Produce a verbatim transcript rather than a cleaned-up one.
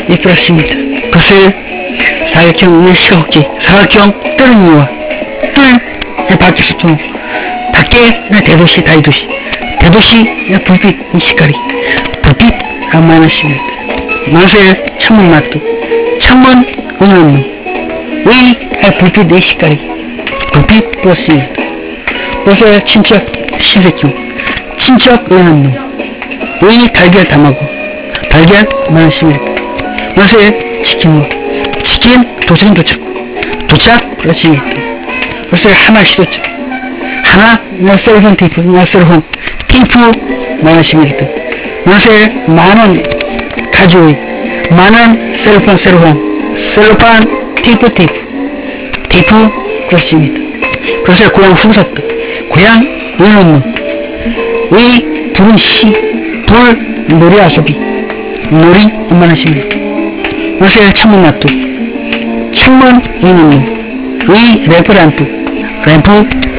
이 플러스입니다. 그것을 사각형 시각국지, 사각형 뚫은 이유와 뚫 밖에서 또 밖에 대도시, 다이도시, 대도시 불빛 시카리, 불빛 마이너스입니다. 마이너스의 창문 마트, 창문 은하는 의 불빛 시카리, 불빛 플러스입니다. 그것을 친척 신색형, 친척 은하는 의 달걀 담하고 달걀 마이너스입니다. 마이너스의 치킨과 치킨 도착은 도착, 도착 플러스입니다. 그것을 하나 시도점, 하나 나 셀폰 테이프, 나 셀폰 테이프 마이너스입니다. 마이너스의 만원 가져오이, 만원 셀폰 셀폰 셀로판 테이프 테이프 테이프 플러스입니다. 그것을 고향 후석도, 고향 은원문 의 불은 시, 불 놀이 아소비, 놀이 마이너스입니다. 그것을 창문 놔두, 창문 은원문 의 램프 램프 램프